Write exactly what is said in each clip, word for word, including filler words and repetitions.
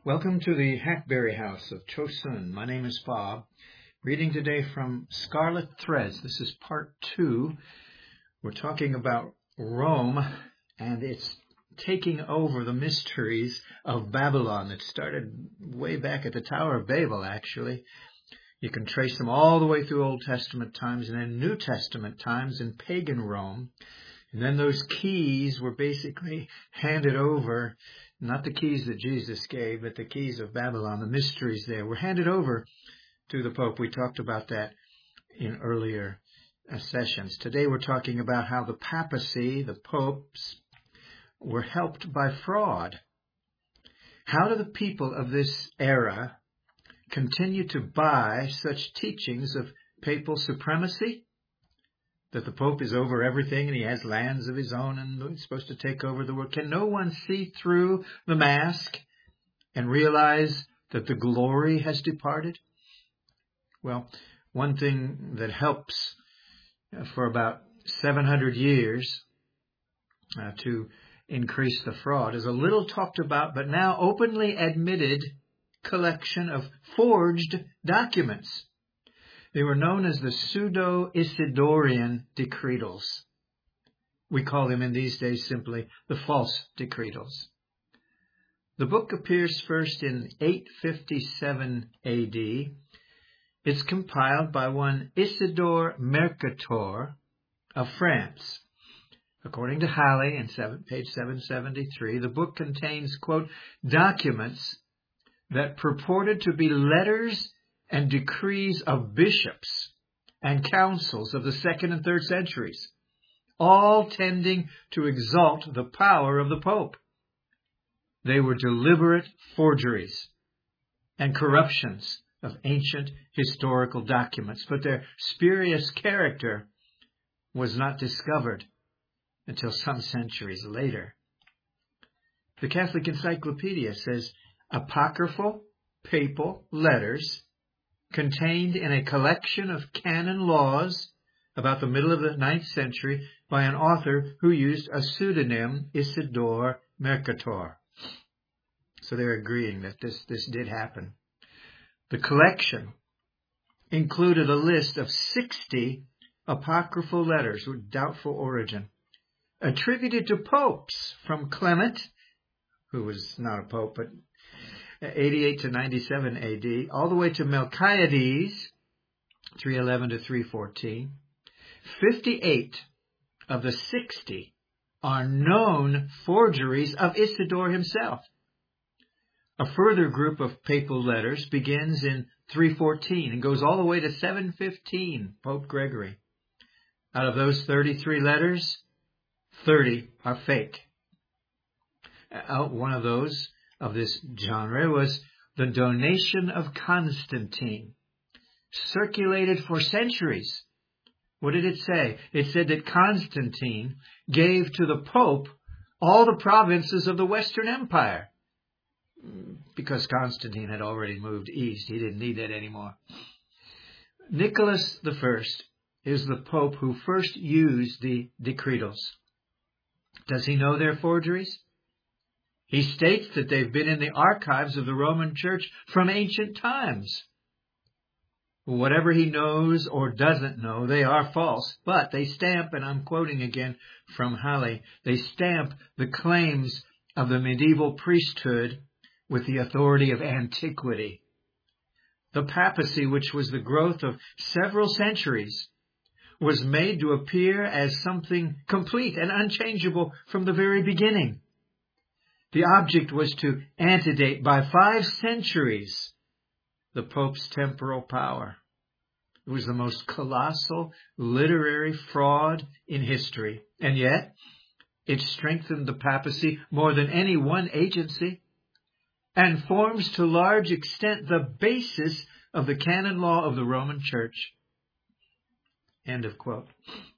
Welcome to the Hackberry House of Chosun. My name is Bob. Reading today from Scarlet Threads. This is part two. We're talking about Rome and its taking over the mysteries of Babylon. It started way back at the Tower of Babel, actually. You can trace them all the way through Old Testament times and then New Testament times in pagan Rome. And then those keys were basically handed over. Not the keys that Jesus gave, but the keys of Babylon, the mysteries there, were handed over to the Pope. We talked about that in earlier uh, sessions. Today we're talking about how the papacy, the popes, were helped by fraud. How do the people of this era continue to buy such teachings of papal supremacy? That the Pope is over everything and he has lands of his own and he's supposed to take over the world. Can no one see through the mask and realize that the glory has departed? Well, one thing that helps for about seven hundred years uh, to increase the fraud is a little talked about but now openly admitted collection of forged documents. They were known as the Pseudo-Isidorian decretals. We call them in these days simply the false decretals. The book appears first in eight fifty-seven A D. It's compiled by one Isidore Mercator of France. According to Halley, in seven, page seven seventy-three, the book contains, quote, documents that purported to be letters and decrees of bishops and councils of the second and third centuries, all tending to exalt the power of the Pope. They were deliberate forgeries and corruptions of ancient historical documents, but their spurious character was not discovered until some centuries later. The Catholic Encyclopedia says apocryphal papal letters contained in a collection of canon laws about the middle of the ninth century by an author who used a pseudonym, Isidore Mercator. So they're agreeing that this, this did happen. The collection included a list of sixty apocryphal letters with doubtful origin, attributed to popes from Clement, who was not a pope, but eighty-eight to ninety-seven A D, all the way to Melchiades, three eleven to three fourteen. fifty-eight of the sixty are known forgeries of Isidore himself. A further group of papal letters begins in three fourteen and goes all the way to seven fifteen, Pope Gregory. Out of those thirty-three letters, thirty are fake. Out one of those of this genre was the Donation of Constantine, circulated for centuries. What did it say? It said that Constantine gave to the Pope all the provinces of the Western Empire. Because Constantine had already moved east, he didn't need that anymore. Nicholas the First is the Pope who first used the decretals. Does he know they're forgeries? He states that they've been in the archives of the Roman Church from ancient times. Whatever he knows or doesn't know, they are false, but they stamp, and I'm quoting again from Halley, they stamp the claims of the medieval priesthood with the authority of antiquity. The papacy, which was the growth of several centuries, was made to appear as something complete and unchangeable from the very beginning. The object was to antedate by five centuries the Pope's temporal power. It was the most colossal literary fraud in history, and yet it strengthened the papacy more than any one agency and forms to large extent the basis of the canon law of the Roman Church. End of quote.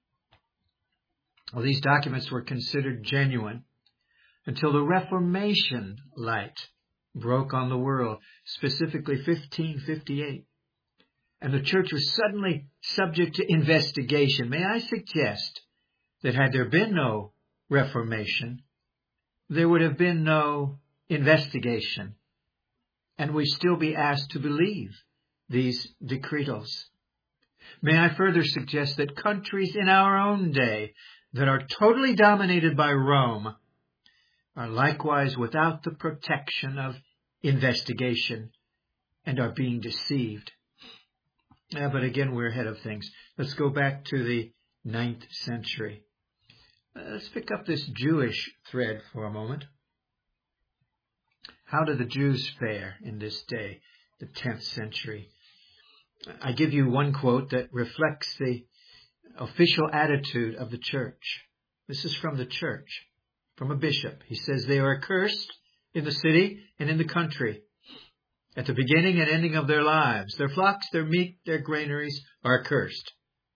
Well, these documents were considered genuine until the Reformation light broke on the world, specifically fifteen fifty-eight. And the church was suddenly subject to investigation. May I suggest that had there been no Reformation, there would have been no investigation. and we still be asked to believe these decretals. May I further suggest that countries in our own day that are totally dominated by Rome are likewise without the protection of investigation and are being deceived. Uh, but again, we're ahead of things. Let's go back to the ninth century. Uh, let's pick up this Jewish thread for a moment. How do the Jews fare in this day, the tenth century? I give you one quote that reflects the official attitude of the church. This is from the church, from a bishop. He says, they are accursed in the city and in the country, at the beginning and ending of their lives. Their flocks, their meat, their granaries are accursed.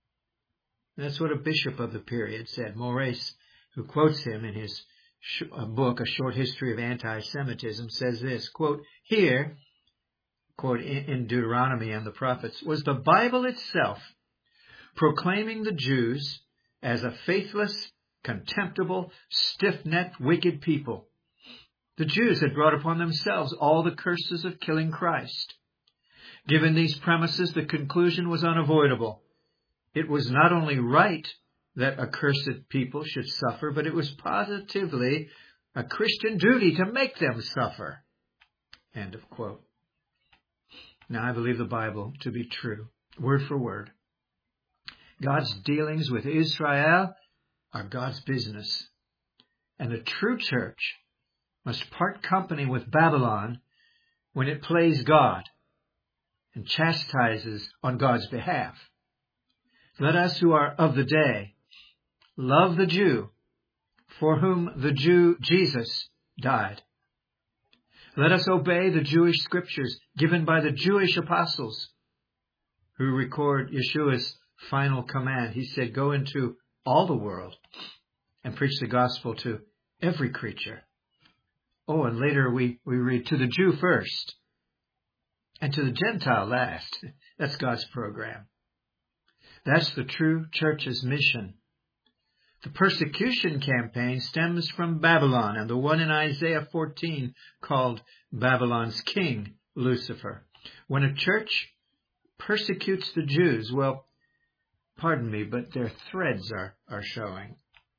And that's what a bishop of the period said. Maurice, who quotes him in his sh- book, A Short History of Anti-Semitism, says this, quote, here, quote, in, in Deuteronomy and the prophets, was the Bible itself proclaiming the Jews as a faithless, contemptible, stiff-necked, wicked people. The Jews had brought upon themselves all the curses of killing Christ. Given these premises, the conclusion was unavoidable. It was not only right that accursed people should suffer, but it was positively a Christian duty to make them suffer. End of quote. Now, I believe the Bible to be true, word for word. God's dealings with Israel are God's business. And the true church must part company with Babylon when it plays God and chastises on God's behalf. Let us who are of the day love the Jew for whom the Jew Jesus died. Let us obey the Jewish scriptures given by the Jewish apostles who record Yeshua's final command. He said, go into all the world and preach the gospel to every creature. Oh, and later we, we read, to the Jew first and to the Gentile last. That's God's program. That's the true church's mission. The persecution campaign stems from Babylon and the one in Isaiah fourteen called Babylon's king, Lucifer. When a church persecutes the Jews, well, pardon me, but their threads are, are showing.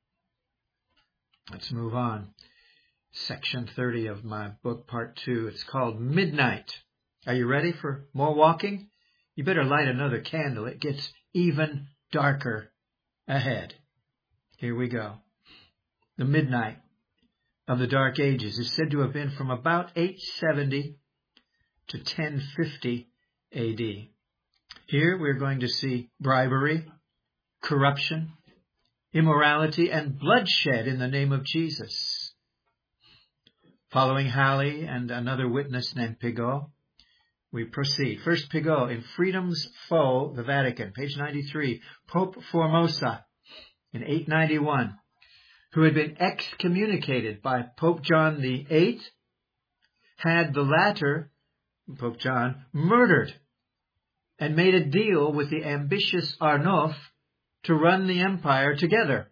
Let's move on. Section thirty of my book, part two. It's called Midnight. Are you ready for more walking? You better light another candle. It gets even darker ahead. Here we go. The midnight of the Dark Ages is said to have been from about eight seventy to ten fifty A D. Here we're going to see bribery, corruption, immorality, and bloodshed in the name of Jesus. Following Halley and another witness named Pigot, we proceed. First, Pigot in Freedom's Foe, the Vatican, page ninety-three. Pope Formosa in eight ninety-one, who had been excommunicated by Pope John the Eighth, had the latter, Pope John, murdered and made a deal with the ambitious Arnulf to run the empire together.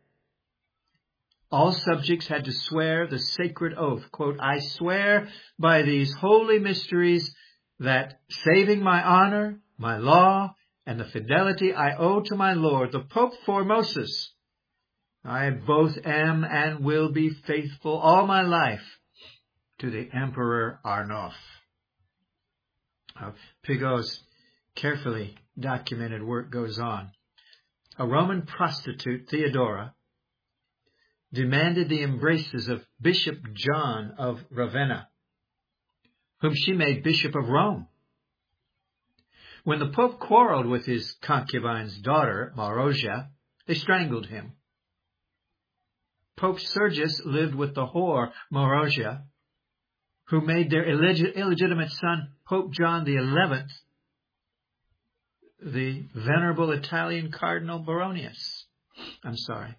All subjects had to swear the sacred oath, quote, I swear by these holy mysteries that, saving my honor, my law, and the fidelity I owe to my Lord, the Pope Formosus, I both am and will be faithful all my life to the Emperor Arnulf. Uh, Pigot's carefully documented work goes on. A Roman prostitute, Theodora, demanded the embraces of Bishop John of Ravenna, whom she made Bishop of Rome. When the Pope quarreled with his concubine's daughter, Marozia, they strangled him. Pope Sergius lived with the whore, Marozia, who made their illeg- illegitimate son, Pope John the Eleventh, the venerable Italian Cardinal Baronius. I'm sorry.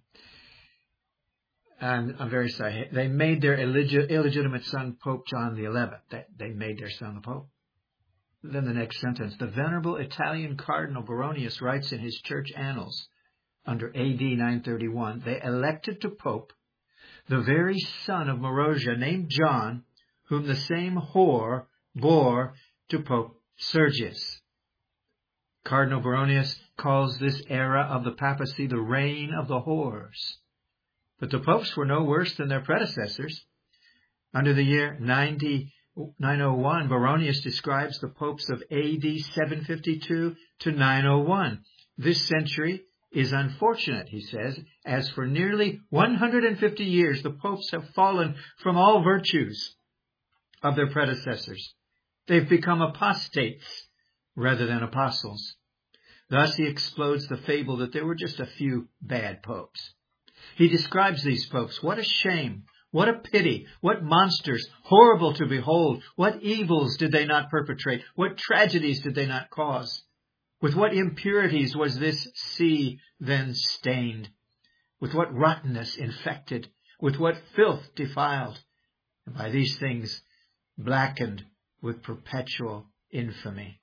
I'm, I'm very sorry. They made their illeg- illegitimate son, Pope John the Eleventh. They, they made their son the Pope. Then the next sentence. The venerable Italian Cardinal Baronius writes in his church annals, under A D nine thirty-one, they elected to Pope the very son of Marozia, named John, whom the same whore bore to Pope Sergius. Cardinal Baronius calls this era of the papacy the reign of the whores. But the popes were no worse than their predecessors. Under the year nine oh one, Baronius describes the popes of A D seven fifty-two to nine oh one. This century is unfortunate, he says, as for nearly one hundred fifty years the popes have fallen from all virtues of their predecessors. They've become apostates rather than apostles. Thus he explodes the fable that there were just a few bad popes. He describes these popes. What a shame! What a pity! What monsters! Horrible to behold! What evils did they not perpetrate? What tragedies did they not cause? With what impurities was this see then stained? With what rottenness infected? With what filth defiled? And by these things blackened with perpetual infamy.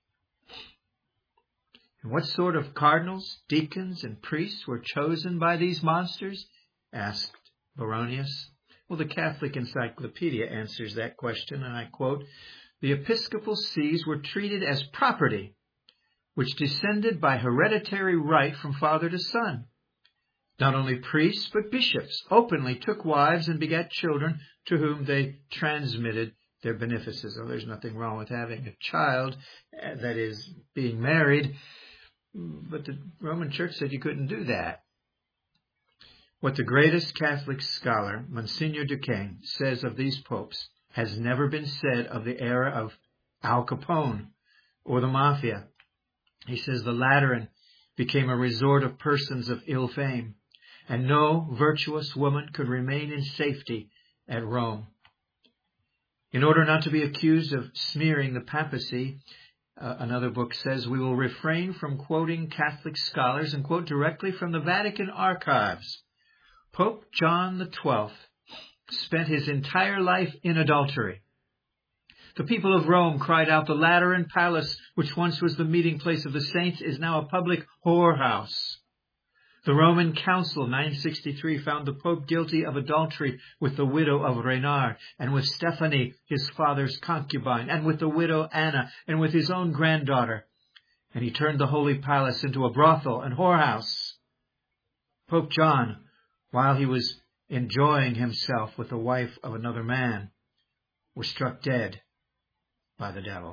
And what sort of cardinals, deacons, and priests were chosen by these monsters? Asked Baronius. Well, the Catholic Encyclopedia answers that question, and I quote, "The episcopal sees were treated as property, which descended by hereditary right from father to son. Not only priests, but bishops openly took wives and begat children to whom they transmitted their benefices." Oh, there's nothing wrong with having a child, that is, being married, but the Roman Church said you couldn't do that. What the greatest Catholic scholar, Monsignor Duquesne, says of these popes has never been said of the era of Al Capone or the Mafia. He says the Lateran became a resort of persons of ill fame, and no virtuous woman could remain in safety at Rome. In order not to be accused of smearing the papacy, uh, another book says, we will refrain from quoting Catholic scholars and quote directly from the Vatican archives. Pope John the twelfth spent his entire life in adultery. The people of Rome cried out, "The Lateran Palace, which once was the meeting place of the saints, is now a public whorehouse." The Roman Council, nine sixty-three, found the Pope guilty of adultery with the widow of Reynard, and with Stephanie, his father's concubine, and with the widow Anna, and with his own granddaughter. And he turned the Holy Palace into a brothel and whorehouse. Pope John, while he was enjoying himself with the wife of another man, was struck dead by the devil.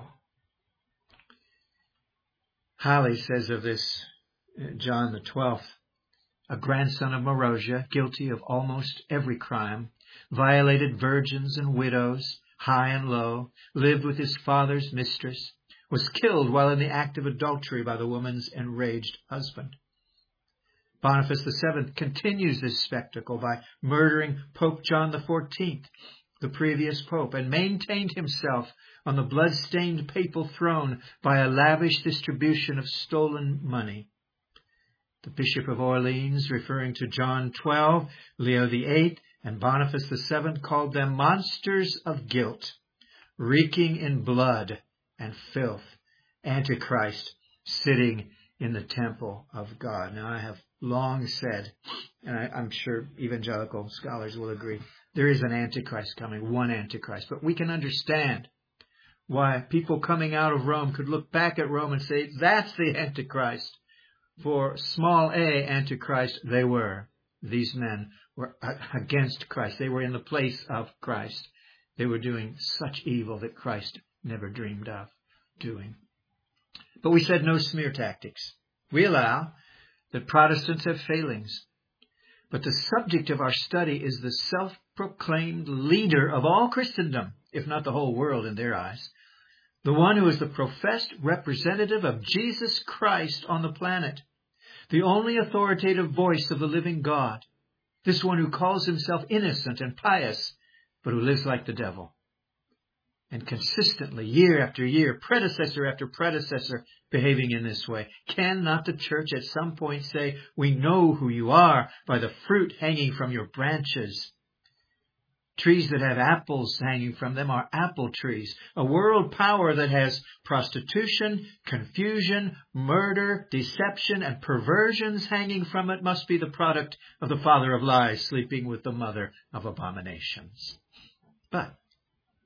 Halley says of this John the twelfth, a grandson of Marozia, guilty of almost every crime, violated virgins and widows, high and low, lived with his father's mistress, was killed while in the act of adultery by the woman's enraged husband. Boniface the seventh continues this spectacle by murdering Pope John the fourteenth, the previous pope, and maintained himself on the blood-stained papal throne by a lavish distribution of stolen money. The Bishop of Orleans, referring to John the twelfth, Leo the eighth, and Boniface the seventh, called them monsters of guilt, reeking in blood and filth, Antichrist sitting in the temple of God. Now, I have long said, and I, I'm sure evangelical scholars will agree, there is an Antichrist coming, one Antichrist. But we can understand why people coming out of Rome could look back at Rome and say, that's the Antichrist. For small a Antichrist they were. These men were against Christ. They were in the place of Christ. They were doing such evil that Christ never dreamed of doing. But we said no smear tactics. We allow that Protestants have failings. But the subject of our study is the self-proclaimed leader of all Christendom, if not the whole world in their eyes. The one who is the professed representative of Jesus Christ on the planet. The only authoritative voice of the living God. This one who calls himself innocent and pious, but who lives like the devil. And consistently, year after year, predecessor after predecessor, behaving in this way. Can not the church at some point say, we know who you are by the fruit hanging from your branches? Trees that have apples hanging from them are apple trees. A world power that has prostitution, confusion, murder, deception, and perversions hanging from it must be the product of the father of lies sleeping with the mother of abominations. But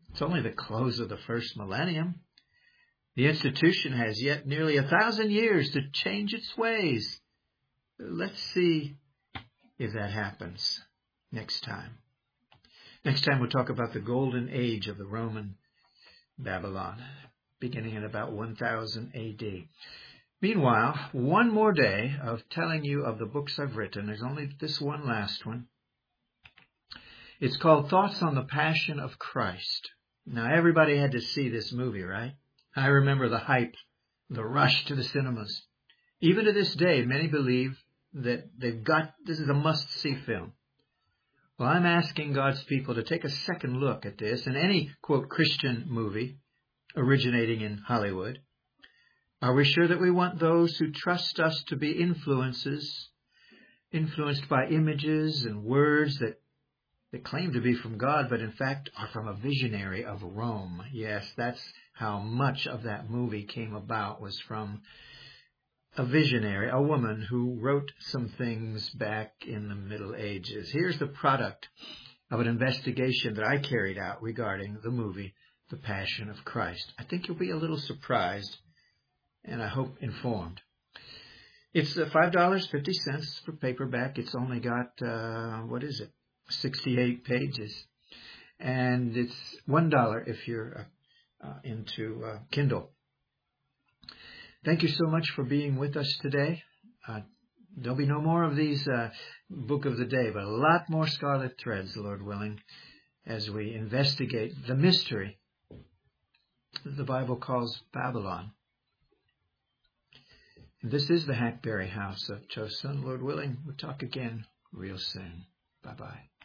It's only the close of the first millennium. The institution has yet nearly a thousand years to change its ways. Let's see if that happens next time. Next time we'll talk about the golden age of the Roman Babylon, beginning in about one thousand A D. Meanwhile, one more day of telling you of the books I've written. There's only this one last one. It's called Thoughts on the Passion of Christ. Now, everybody had to see this movie, right? I remember the hype, the rush to the cinemas. Even to this day, many believe that they've got, this is a must-see film. Well, I'm asking God's people to take a second look at this and any, quote, Christian movie originating in Hollywood. Are we sure that we want those who trust us to be influences, influenced by images and words that, that claim to be from God, but in fact are from a visionary of Rome? Yes, that's how much of that movie came about, was from a visionary, a woman who wrote some things back in the Middle Ages. Here's the product of an investigation that I carried out regarding the movie, The Passion of Christ. I think you'll be a little surprised, and I hope informed. It's uh, five dollars and fifty cents for paperback. It's only got, uh, what is it, sixty-eight pages. And it's one dollar if you're uh, uh, into uh, Kindle. Thank you so much for being with us today. Uh, there'll be no more of these uh, Book of the Day, but a lot more Scarlet Threads, Lord willing, as we investigate the mystery that the Bible calls Babylon. And this is the Hackberry House of Chosun. Lord willing, we'll talk again real soon. Bye-bye.